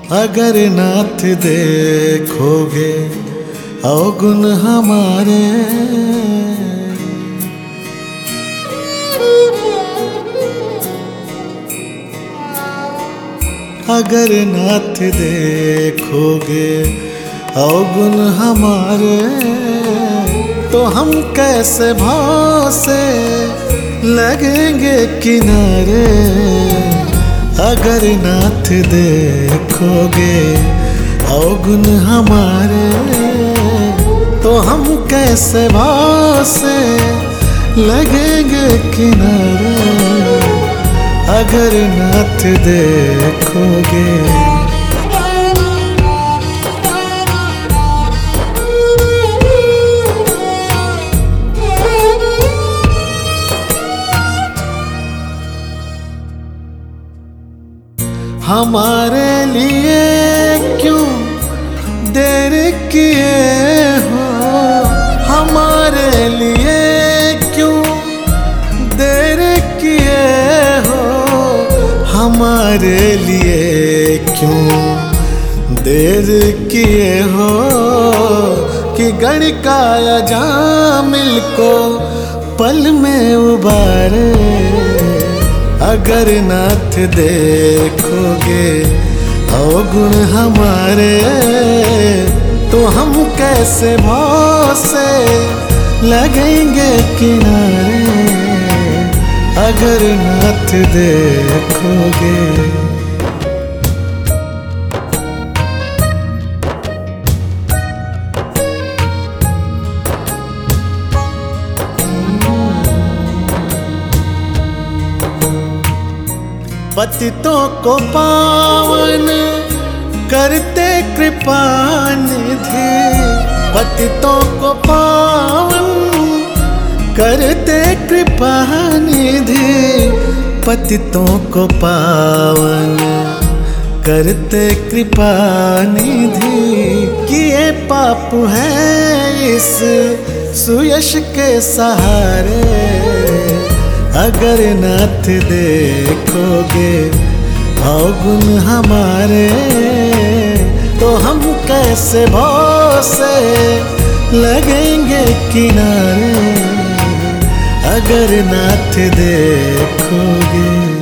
अगर नाथ देखोगे अवगुण हमारे, अगर नाथ देखोगे अवगुण हमारे, तो हम कैसे भाव से लगेंगे किनारे। अगर नाथ देखोगे अवगुण हमारे, तो हम कैसे भाव से लगेंगे किनारे। अगर नाथ देखोगे। हमारे लिए क्यों देर किए हो, हमारे लिए क्यों देर किए हो, हमारे लिए क्यों देर किए हो। कि गणिकाया जामिल को पल में उबारे। अगर नाथ देखोगे अवगुण हमारे, तो हम कैसे भाव से लगेंगे किनारे। अगर नाथ देखोगे। पतितों को पावन करते कृपा निधि, पतितों को पावन करते कृपा निधि, पतितों को पावन करते कृपा निधि। किए पाप हैं इस सुयश के सहारे। अगर नाथ देखोगे अवगुण हमारे, तो हम कैसे भाव से लगेंगे किनारे। अगर नाथ देखोगे।